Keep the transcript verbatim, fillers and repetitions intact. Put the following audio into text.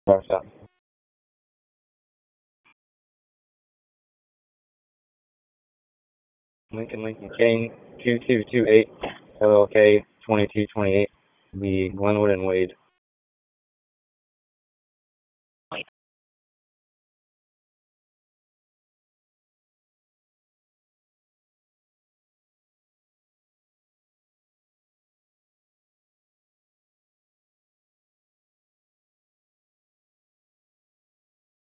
Car stop. Lincoln Lincoln Kane two two two eight L L K twenty two twenty eight. Be Glenwood and Wade.